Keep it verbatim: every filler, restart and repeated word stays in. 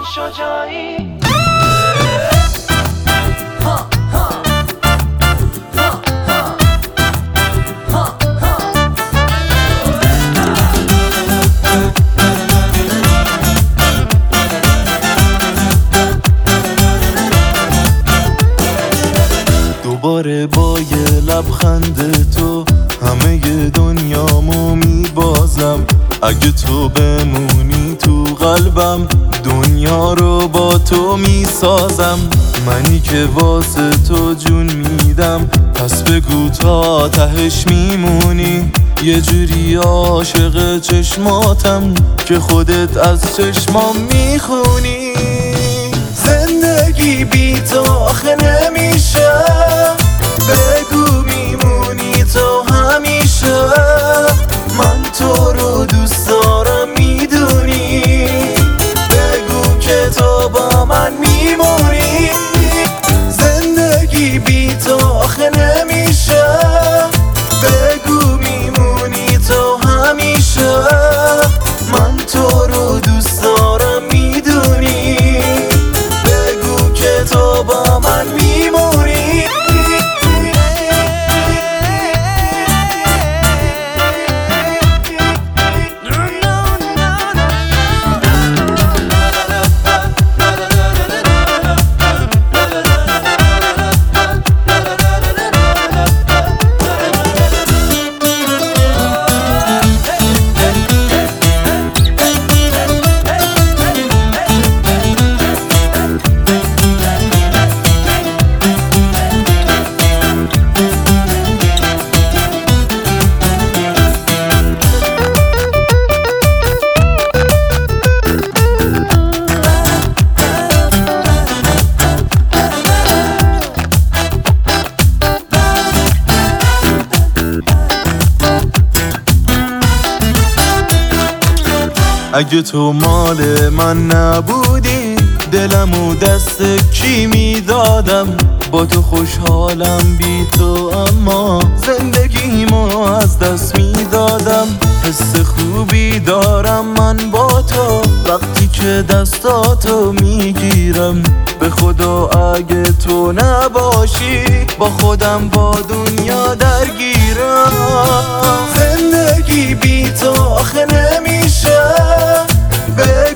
ایمان شجاعی. دوباره با یه لبخند تو همه دنیامو میبازم. اگه تو بمونی تو قلبم دنیا رو با تو میسازم. منی که واسه تو جون میدم، پس بگو تا تهش میمونی. یه جوری عاشق چشماتم که خودت از چشمام میخونی. زندگی بی تو آخه نمیشه، بگو میمونی تو همیشه. من تو رو دوست دارم میدونی، بگو که تو با من میمونی. زندگی بی تو آخه نمیشه، بگو میمونی تو همیشه. من تو رو دوست دارم میدونی، بگو که تو با من میمونی. اگه تو مال من نبودی دلمو دست کی میدادم. با تو خوشحالم بی تو، اما زندگیمو از دست میدادم. حس خوبی دارم من با تو، وقتی که دستاتو میگیرم. به خدا اگه تو نباشی با خودم با دنیا درگیرم. زندگی بی تو آخه نمیشه،